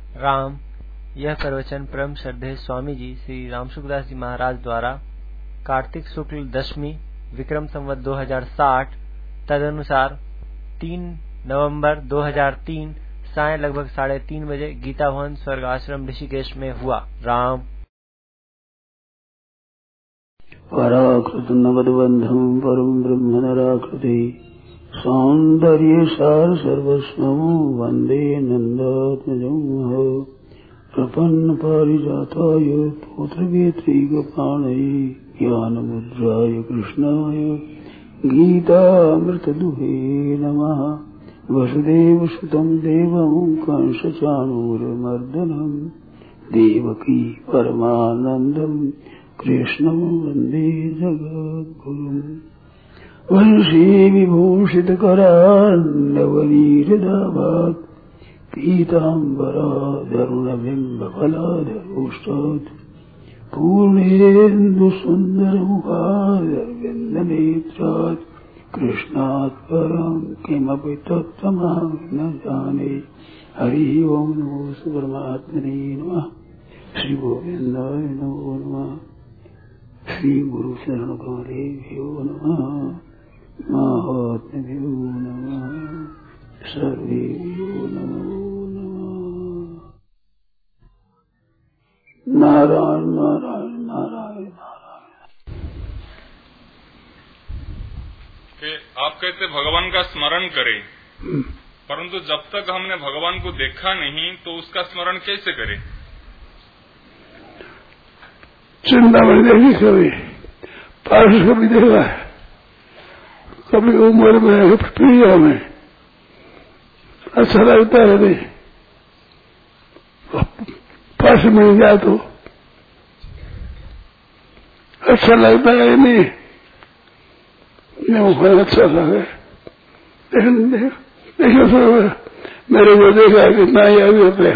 राम। यह प्रवचन परम श्रद्धेय स्वामी जी श्री रामसुखदास जी महाराज द्वारा कार्तिक शुक्ल दशमी विक्रम संवत 2060 तदनुसार 3 नवंबर 2003 साय लगभग 3:30 बजे गीता भवन स्वर्ग आश्रम ऋषिकेश में हुआ। राम। पराकृत नवद्बंधं परम ब्रह्म नराकृति सौंदर्य सार सर्वस्वं वंदे नंदात्मजं प्रपन्न पारिजाताय पौत्रवेत्रैकपाणये ज्ञानमुद्राय कृष्णाय गीतामृतदुहे नमः। वसुदेवसुतं देवं कंसचाणूरमर्दनं देवकी परमानन्दं कृष्णं वन्दे जगद्गुरुम्। वंशी विभूषितकरान्नवनीरदाभात् पीताम्बराधरुणबिम्बफलाधरोष्टात् पूर्णेन्दुसुन्दरमुखादरविन्दनेत्रात् कृष्णात् परं किमपि तत्त्वमहं न जाने। हरिः ओं नमो परमात्मने नमः। श्री गोविन्दाय नमो नमः। श्री गुरु शरण कमलेभ्यो नमः। महात्म्यो नमः। सर्वेभ्यो नमो नमः। नारायण नारायण नारायण नारायण। कि आप कहते भगवान का स्मरण करें, परंतु जब तक हमने भगवान को देखा नहीं तो उसका स्मरण कैसे करें? चिंतामणि देखी कभी, पास कभी देखा है, कभी उम्र में प्रिया में अच्छा लगता है नहीं, पास मिल जाए तो अच्छा लगता है नहीं, अच्छा लगे। देखो मेरे को देखा कितना ही अभी अपने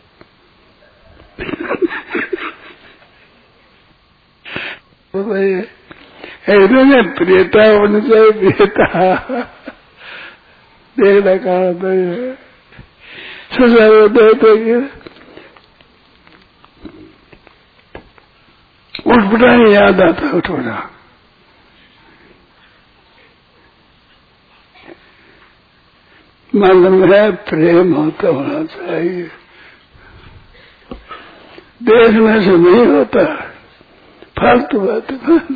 ऐसे में प्रियता होनी चाहिए। प्रियता देखना कहा तो सजा होता है तो उठपटा ही याद आता है। उठपटा मन में प्रेम होता होना चाहिए, देखने से नहीं होता, फालतू बात।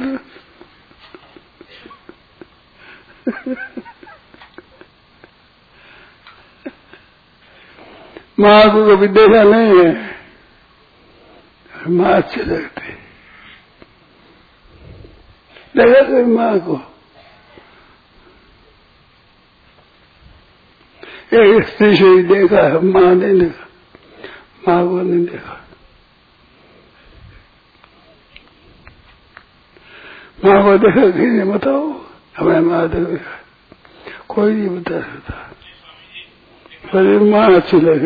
माँ को कभी देखा नहीं है, माँ अच्छी लगती। देखा कभी माँ को? एक स्त्री से ही देखा है, माँ ने देखा, माँ को नहीं देखा। माँ को देखा कि नहीं बताओ, हमें माँ देखा कोई नहीं बता सकता, पर माँ अच्छी लगे।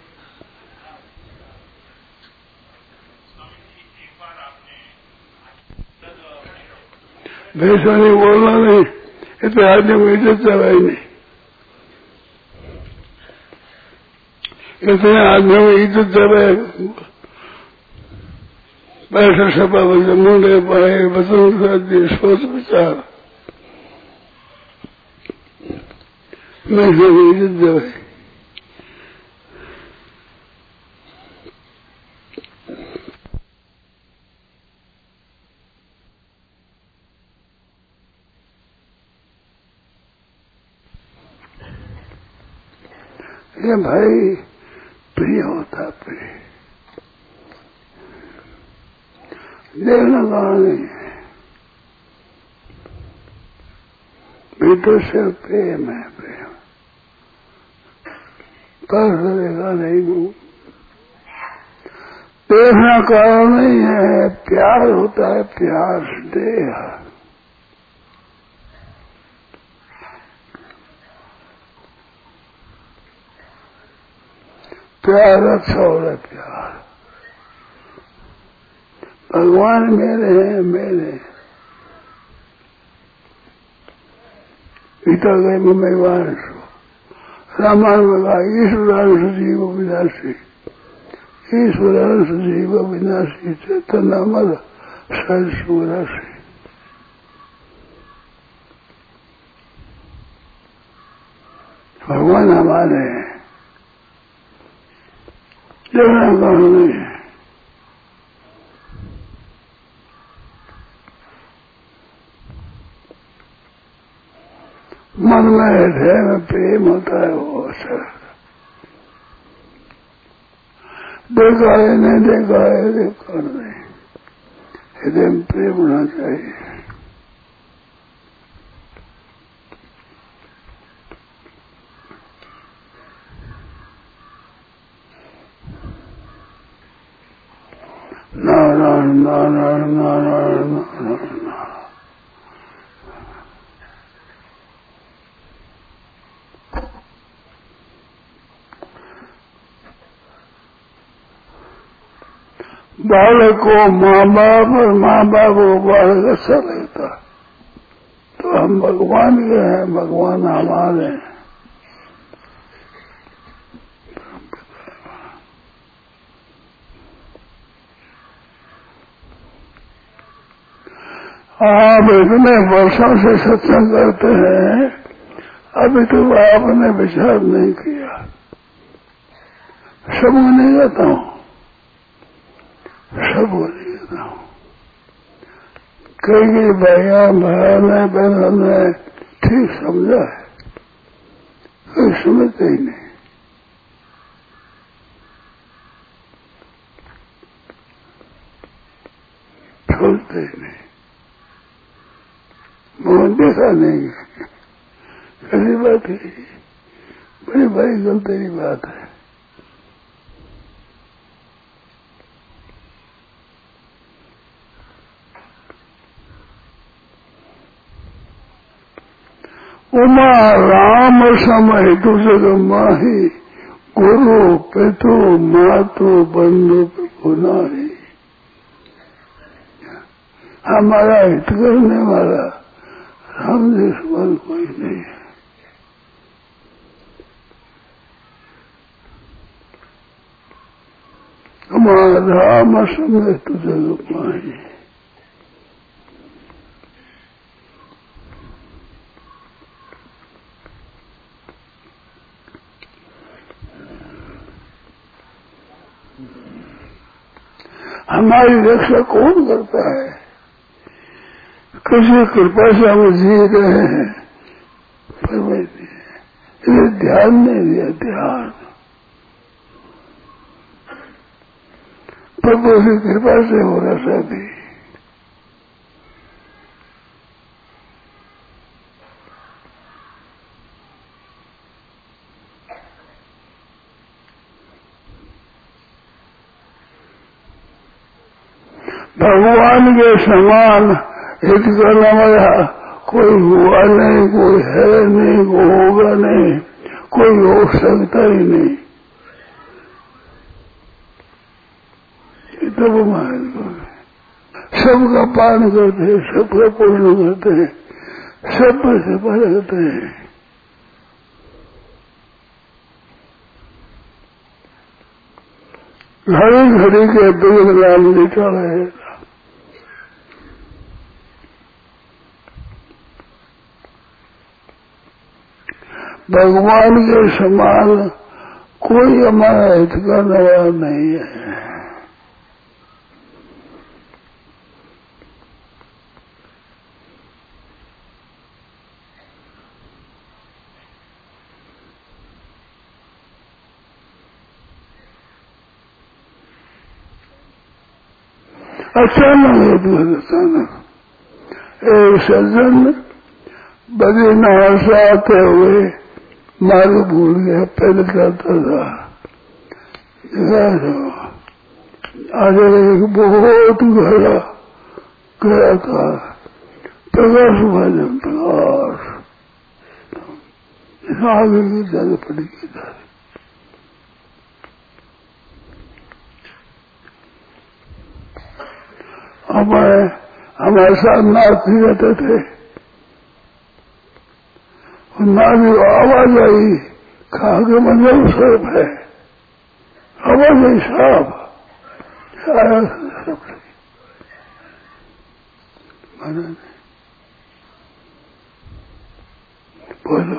वैसा नहीं बोलना नहीं, इतने आदमी को इज्जत चलाई नहीं, इतने आदमी को इज्जत चलाए। बैठे सपा बजे मुंडे पाए बचन कर सोच विचार मैं इज्जत चलाए। ये भाई प्रिय होता, प्रिय देखना कारण नहीं है, भीतर से प्रेम है, प्रेम पर देखा नहीं हूँ। देखना कारण नहीं है, प्यार होता है, प्यार देह। प्यार अच्छा हो रहा है, प्यार भगवान मेरे हैं, मेरे गीता गए भगवान रामायण में कहा ईश्वरांश जीव विनाशी ईश्वरांश जीव विनाशी चेतन अमर सहज सुराशि। भगवान हमारे जगह कौन नहीं है। मन में हृदय में प्रेम होता है वो असर। देखा है नहीं देखा है देखा नहीं, हृदय में प्रेम होना चाहिए। नारायण नारायण नारायण नारायण। बालक को माँ बाप और माँ बाप को बालक अच्छा लगता, तो हम भगवान के हैं, भगवान हमारे हैं। आप इतने वर्षों से सत्संग करते हैं, अभी तो आपने विचार नहीं किया। सब नहीं कहता हूँ, सब नहीं कहता हूँ। कई भैया बहन बहनों ने ठीक समझा है, कोई समझते ही नहीं। सोचते ही नहीं, मोहन देखा नहीं। कैसी बात है, बड़ी बड़ी गलती की बात है। उमा राम समय तुझग माही, गुरु पितु मातु बंधु पुनाही। हमारा हित करने वाला राम जिसमल कोई नहीं है। हमारा राम समय तुझग माही। हमारी रक्षा कौन करता है? किसी कृपा से हम जी रहे हैं, पर इसे ध्यान नहीं दिया। ध्यान प्रभु की कृपा से हो रहा सभी। भगवान के समान हित करने वाला कोई हुआ नहीं, कोई है नहीं, कोई होगा नहीं, कोई हो सकता ही नहीं। तब सबका पान करते हैं, सबका पूर्ण करते हैं, सब से पर करते हैं। घड़ी घड़ी के बिगड़ लाल लिखा रहेगा। भगवान के समान कोई हमारा हित करने वाला नहीं है। अचानक एक सज्जन बद्रीनाथ से आते हुए मार्ग भूल गया, पैदल चलता था। आज एक बहुत गहरा था, प्रकाश भजन प्रकाश आगे की ज्यादा पड़ी की था। हमारे साथ नाथ भी रहते थे। नाथ आवाज आई, कहा कि मतलब स्वरूप है, आवाज आई साहब। सारा सब माना नहीं। बोलो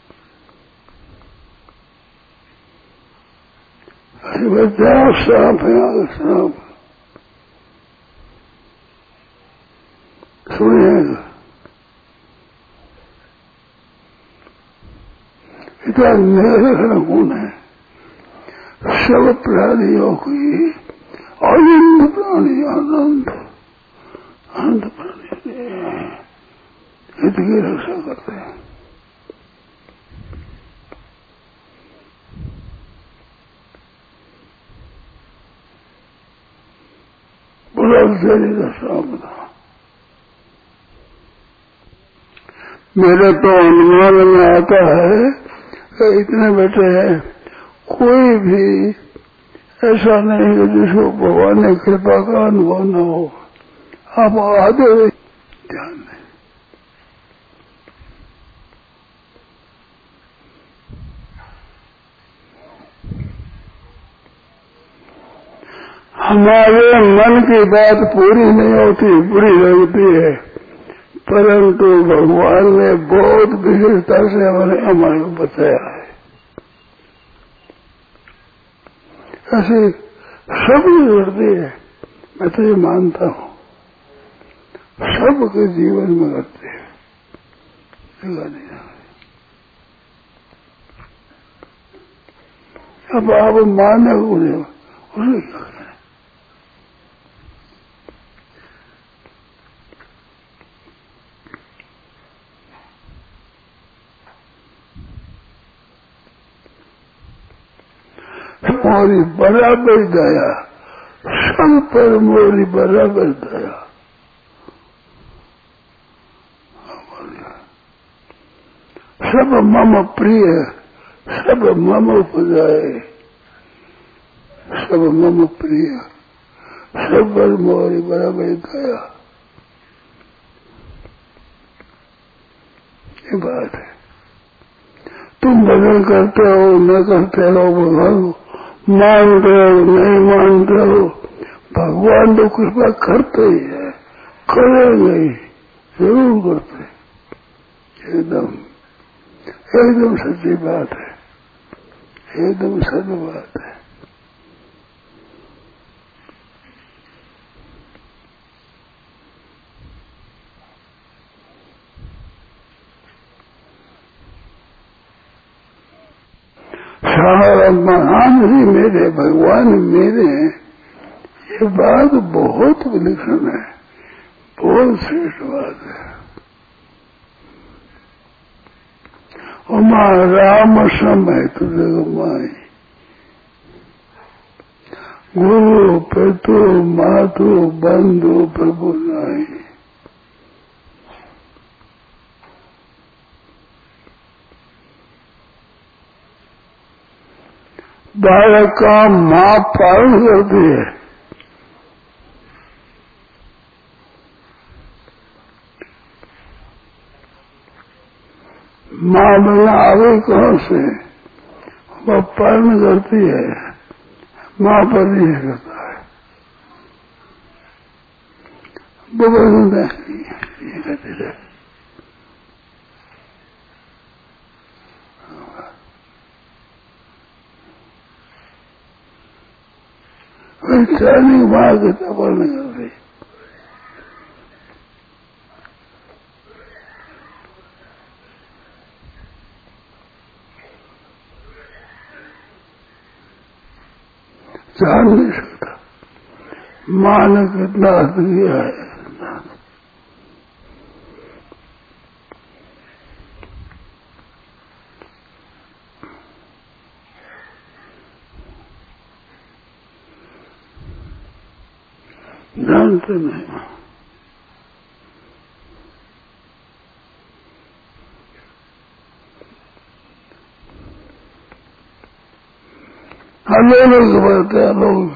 अरे बताओ सांप है आगे सांप सुनिएगा इतना निरखण गुण है सब प्राणियों की अनंत प्राणी अनंत अनंत प्राणी हित की रक्षा करते हैं। बुरा सांप था। मेरे तो अनुमान में आता है कि इतने बेटे हैं कोई भी ऐसा नहीं है जिसको भगवान ने कृपा का अनुभव न हो। आप आधे ध्यान दें। हमारे मन की बात पूरी नहीं होती, बुरी लगती है, परंतु भगवान ने बहुत विशेषता से हमारे को बताया है। ऐसे सब करती है, मैं तो ये मानता हूँ सबके जीवन में करते हैं। अब आप माने उन्हें उसे क्या करें। मोरी बराबर दया, सब पर मोरी बराबर दया। सब मम प्रिय, सब मम उपजाए, सब मम प्रिय, सब पर मोरी बराबर दया। ये बात है। तुम भजन करते हो न करते हो, भगवान मानते हो नहीं मानते हो, भगवान तो कृपा करते ही है, करेंगे ही, जरूर करते। एकदम सच्ची बात है, एकदम सच बात है। सारा महान ही मेरे, भगवान मेरे, ये बात बहुत विलक्षण है, बहुत श्रेष्ठ बात है। उमा राम समय तुझे माई, गुरु पितु मातु बंधु प्रभु नाई। बालक का माँ पालन करती है, माँ बिना आगे कौन से, वह पालन करती है, माँ पर नहीं करता है। बुबल ये कहते थे वैचारिक माँ के पालन कर रही। जान नहीं सकता माँ ने कितना अर्थ किया है। जानते नहीं। लोग बोलते हैं लोग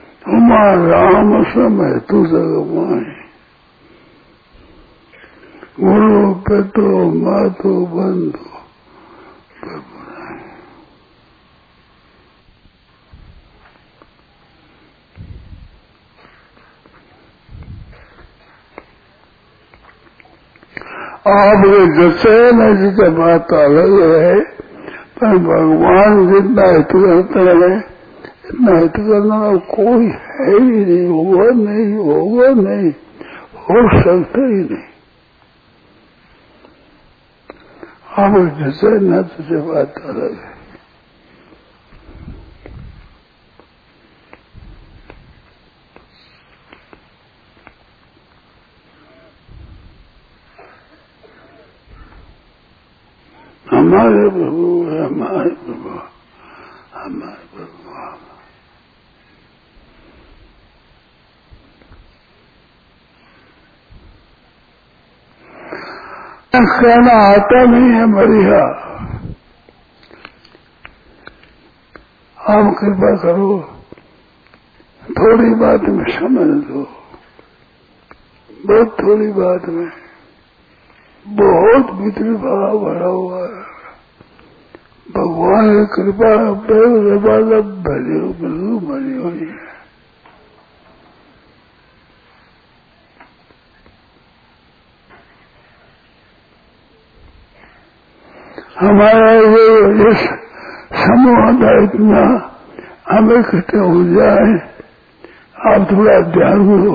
उमा राम समय तू जग माए, गुरु पितु मातु बंधु आपके जैसे न जिसे बात अलग है, पर भगवान जितना हित करते हैं इतना हित करने वाला कोई है ही नहीं, होगा नहीं, हो सकता ही नहीं। आपके जैसे न जिसे बात अलग है। हमारे प्रभु है, हमारे प्रभु, हमारे प्रभु। कहना आता नहीं है बढ़िया, आप कृपा करो, थोड़ी बात में समझ दो, बहुत थोड़ी बात में बहुत भीतरी भाव भरा हुआ है। भगवान की कृपा बिल्कुल बनी हुई है। हमारा ये समूह था इतना, हम इकट्ठे हो जाए, आप थोड़ा ध्यान दो।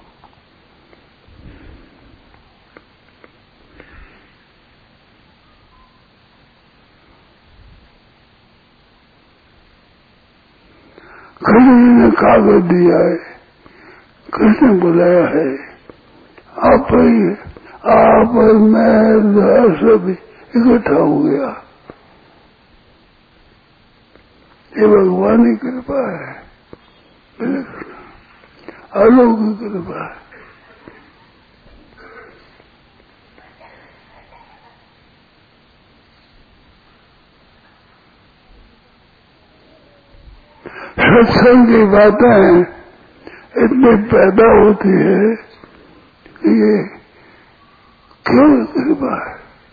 कृष्ण ने कागज दिया है, कृष्ण बुलाया है, आप मैं सब इकट्ठा हो गया। ये भगवान की कृपा है, अलौकिक कृपा है। सत्संग की बातें इतनी पैदा होती है कि ये क्यों कृपा है।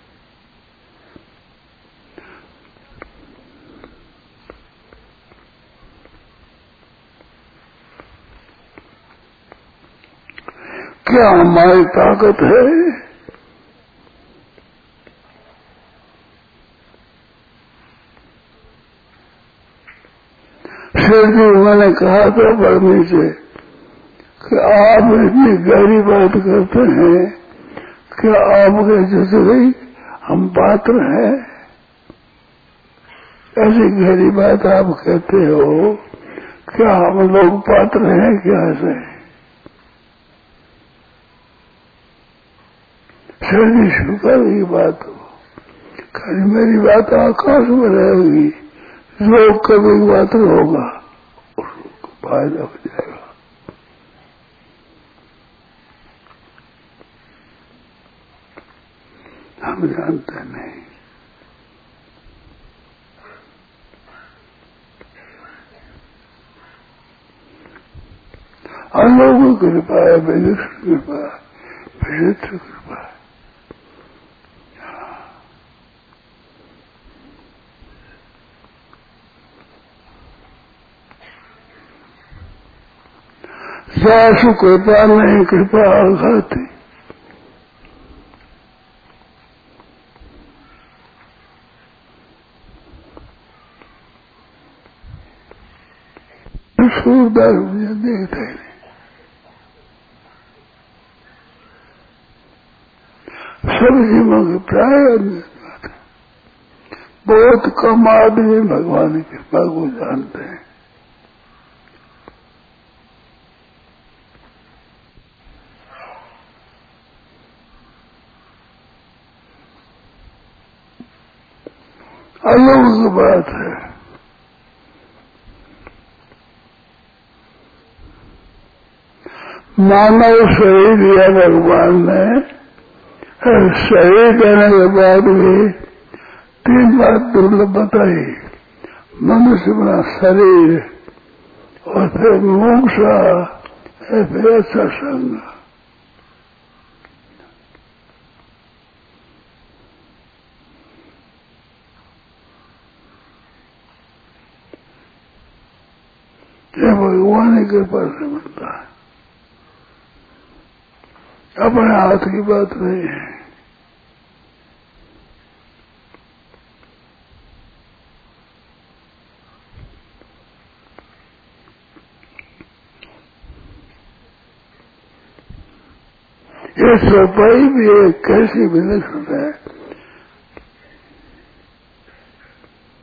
क्या हमारी ताकत है? शेर जी मैंने कहा था परमी से कि आप इतनी गहरी बात करते हैं, क्या आपके जैसे भाई हम पात्र हैं? ऐसी गहरी बात आप कहते हो, क्या हम लोग पात्र हैं? क्या ऐसे शेर जी शुक्र की बात हो, खाली मेरी बात आकाश में रहेगी, जो कभी बात होगा उसको फायदा हो जाएगा। हम जानते नहीं। हम लोगों की कृपा है, विशिष्ट कृपा है, विशिष्ट कृपा है। सासु कृपा नहीं, कृपा आघाती। सूरदास मुझे देखते नहीं, सब जीवों की प्राय बहुत कम आदमी भगवान की कृपा को जानते हैं। अलग बात है। मानव शरीर दिया भगवान ने, शरीर देने के बाद भी 3 बात दुर्लभ बताई। मनुष्य बना शरीर, और फिर मोक्ष, फिर अच्छा संग। ये भगवान की कृपा से मिलता है, अपने हाथ की बात नहीं है। ये सफाई भी एक कैसी विलक्षण है